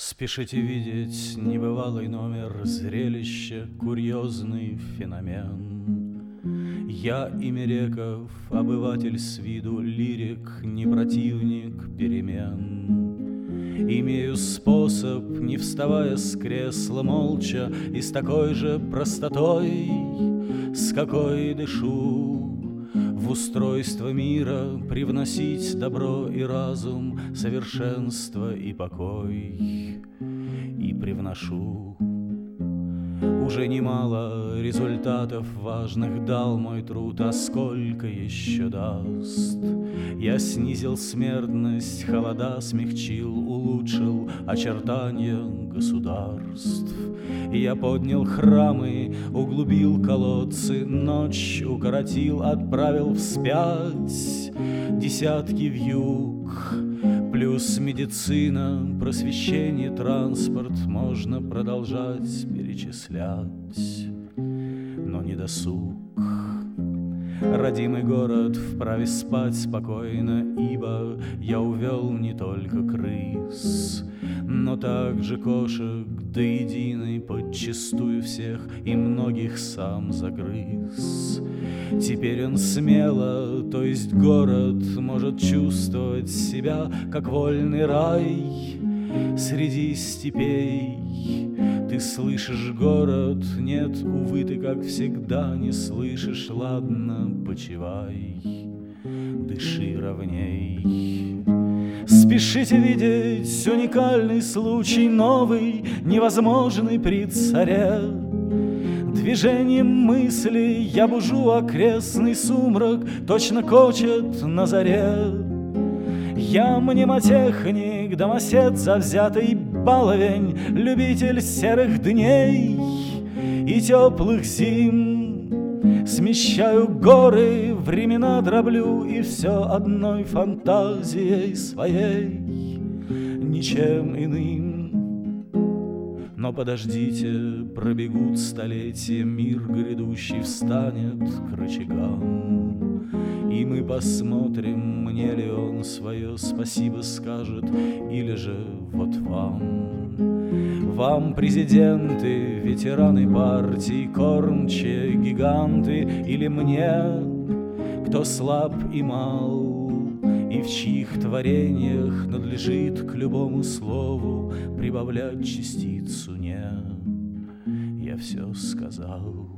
Спешите видеть небывалый номер, зрелище, курьезный феномен. Я Имереков, обыватель с виду, лирик, не противник перемен. Имею способ, не вставая с кресла молча и с такой же простотой, с какой дышу, в устройство мира привносить добро и разум, совершенство и покой. И привношу. Уже немало результатов важных дал мой труд, а сколько еще даст? Я снизил смертность, холода смягчил, улучшил очертания государств. Я поднял храмы, углубил колодцы, ночь укоротил, отправил вспять десятки вьюг. Плюс медицина, просвещение, транспорт можно продолжать перечислять, но не досуг. Родимый город вправе спать спокойно, ибо я увел не только крыс, но также кошек до единой, подчистую всех и многих сам загрыз. Теперь он смело, то есть город, может чувствовать себя, как вольный рай среди степей. Ты слышишь город? Нет, увы, ты, как всегда, не слышишь. Ладно, почивай, дыши ровней. Спешите видеть уникальный случай, новый, невозможный при царе. Движением мысли я бужу окрестный сумрак, точно кочет на заре. Я мнемотехник, домосед завзятый баловень, любитель серых дней и теплых зим. Смещаю горы, времена дроблю, и все одной фантазией своей, ничем иным. Но подождите, пробегут столетия, мир грядущий встанет к рычагам, и мы посмотрим, мне ли он свое спасибо скажет, или же вот вам. Вам, президенты, ветераны партий, кормчие гиганты, или мне, кто слаб и мал, и в чьих творениях надлежит к любому слову прибавлять частицу «не». Я все сказал.